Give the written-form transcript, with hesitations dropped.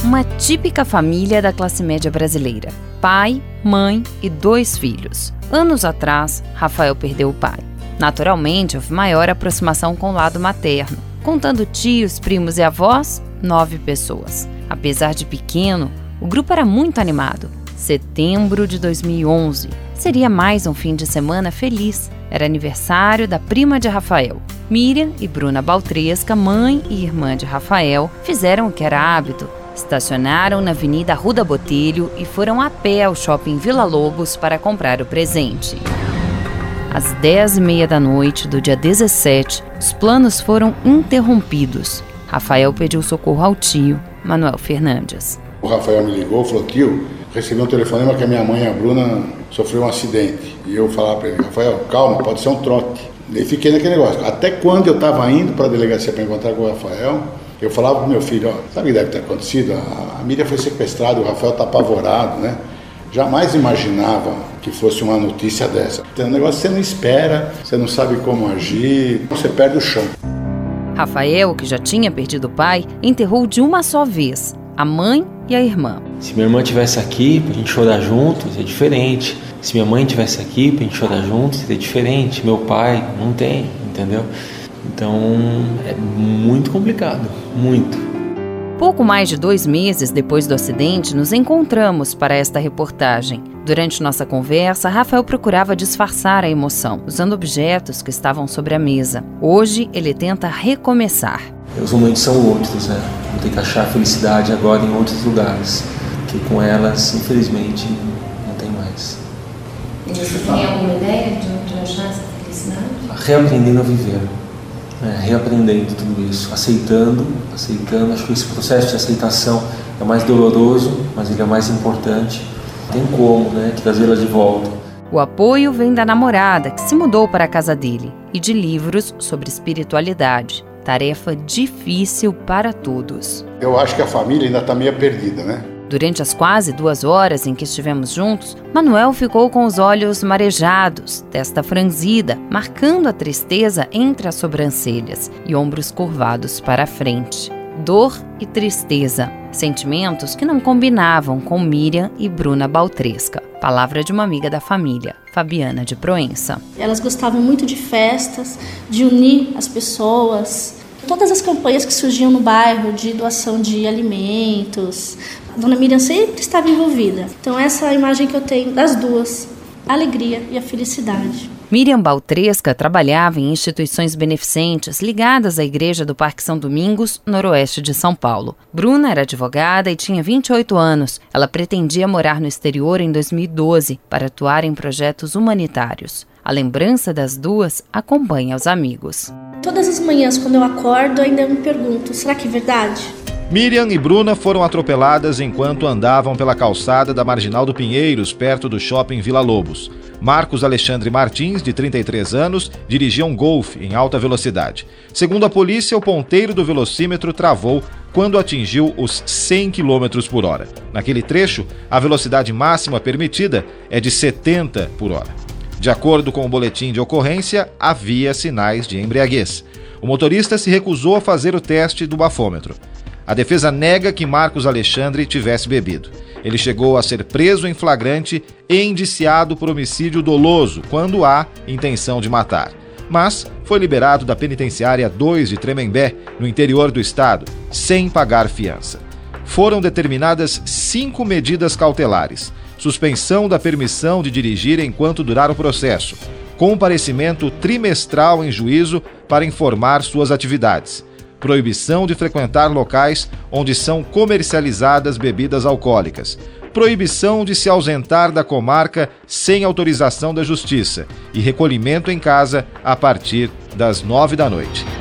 Uma típica família da classe média brasileira. Pai, mãe e 2 filhos. Anos atrás, Rafael perdeu o pai. Naturalmente, houve maior aproximação com o lado materno. Contando tios, primos e avós, 9 pessoas. Apesar de pequeno, o grupo era muito animado. Setembro de 2011. Seria mais um fim de semana feliz. Era aniversário da prima de Rafael. Miriam e Bruna Baltresca, mãe e irmã de Rafael, fizeram o que era hábito. Estacionaram na Avenida Arruda Botelho e foram a pé ao shopping Villa Lobos para comprar o presente. Às 10h30 da noite do dia 17, os planos foram interrompidos. Rafael pediu socorro ao tio, Manuel Fernandes. O Rafael me ligou e falou: tio, recebi um telefonema que a minha mãe, a Bruna, sofreu um acidente. E eu falava para ele: Rafael, calma, pode ser um trote. E fiquei naquele negócio. Até quando eu estava indo para a delegacia para encontrar com o Rafael, eu falava pro meu filho: ó, sabe o que deve ter acontecido? A Miriam foi sequestrada, o Rafael está apavorado, né? Jamais imaginava que fosse uma notícia dessa. Tem um negócio que você não espera, você não sabe como agir, você perde o chão. Rafael, que já tinha perdido o pai, enterrou de uma só vez a mãe e a irmã. Se minha irmã estivesse aqui pra gente chorar juntos, é diferente. Se minha mãe estivesse aqui pra gente chorar juntos, seria diferente. Meu pai não tem, entendeu? Então é muito complicado, muito. Pouco mais de 2 meses depois do acidente, nos encontramos para esta reportagem. Durante nossa conversa, Rafael procurava disfarçar a emoção, usando objetos que estavam sobre a mesa. Hoje, ele tenta recomeçar. Os momentos são outros, né? Vou ter que achar felicidade agora em outros lugares, que com elas, infelizmente, não tem mais. E você tem alguma ideia de onde achar essa felicidade? Reaprendendo a viver. Reaprendendo tudo isso, aceitando, acho que esse processo de aceitação é mais doloroso, mas ele é mais importante. Tem como, trazê-la de volta. O apoio vem da namorada, que se mudou para a casa dele, e de livros sobre espiritualidade. Tarefa difícil para todos. Eu acho que a família ainda está meio perdida, né? Durante as quase 2 horas em que estivemos juntos, Manuel ficou com os olhos marejados, testa franzida, marcando a tristeza entre as sobrancelhas e ombros curvados para a frente. Dor e tristeza, sentimentos que não combinavam com Miriam e Bruna Baltresca. Palavra de uma amiga da família, Fabiana de Proença. Elas gostavam muito de festas, de unir as pessoas. Todas as campanhas que surgiam no bairro de doação de alimentos, a dona Miriam sempre estava envolvida. Então essa é a imagem que eu tenho das duas, a alegria e a felicidade. Miriam Baltresca trabalhava em instituições beneficentes ligadas à Igreja do Parque São Domingos, noroeste de São Paulo. Bruna era advogada e tinha 28 anos. Ela pretendia morar no exterior em 2012 para atuar em projetos humanitários. A lembrança das duas acompanha os amigos. Todas as manhãs, quando eu acordo, ainda me pergunto: será que é verdade? Miriam e Bruna foram atropeladas enquanto andavam pela calçada da Marginal do Pinheiros, perto do shopping Villa Lobos. Marcos Alexandre Martins, de 33 anos, dirigia um Golf em alta velocidade. Segundo a polícia, o ponteiro do velocímetro travou quando atingiu os 100 km por hora. Naquele trecho, a velocidade máxima permitida é de 70 por hora. De acordo com o boletim de ocorrência, havia sinais de embriaguez. O motorista se recusou a fazer o teste do bafômetro. A defesa nega que Marcos Alexandre tivesse bebido. Ele chegou a ser preso em flagrante e indiciado por homicídio doloso, quando há intenção de matar. Mas foi liberado da penitenciária 2 de Tremembé, no interior do estado, sem pagar fiança. Foram determinadas 5 medidas cautelares: suspensão da permissão de dirigir enquanto durar o processo, comparecimento trimestral em juízo para informar suas atividades, proibição de frequentar locais onde são comercializadas bebidas alcoólicas, proibição de se ausentar da comarca sem autorização da Justiça e recolhimento em casa a partir das 9 da noite.